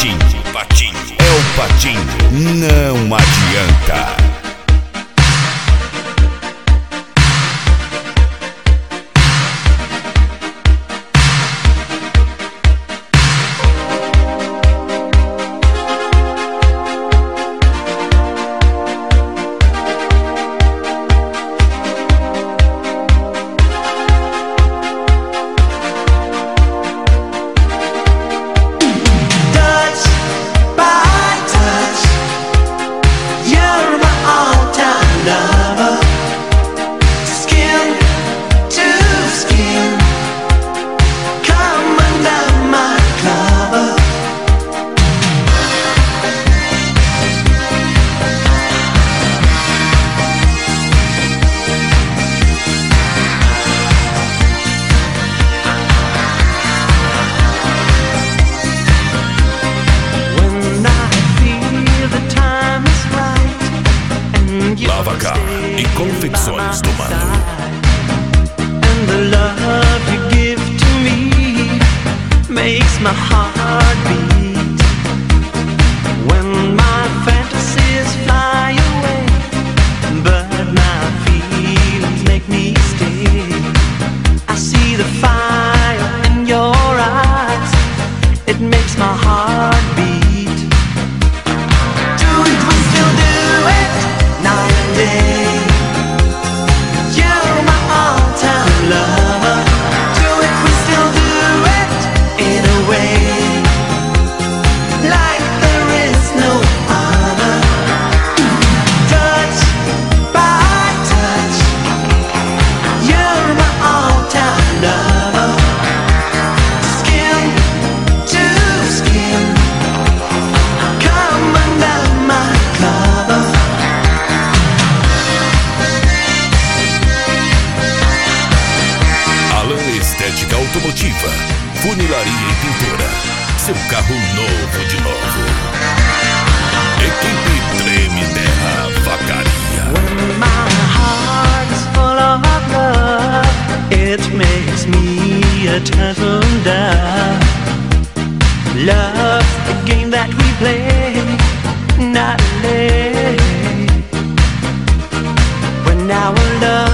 Patinho, é o Patinho, não adianta. Lavacar e Confecções do Mano. And the love you give to me makes my heart beat. When my fantasies fly away, but my feelings make me stay. I see the fire in your eyes, it makes my heart beat. Do it, we still do it, night and day. You're my all-time lover. Do it, we still do it, in a way, like there is no other. Touch by touch, you're my all-time lover. Skin to skin, come under my cover. Alan Estética Automotiva, funilaria e pintura. Seu carro novo de novo. Equipe Treme Terra Vacaria. When my heart is full of love, it makes me a turtle dove. Love's the game that we play, not late. When our love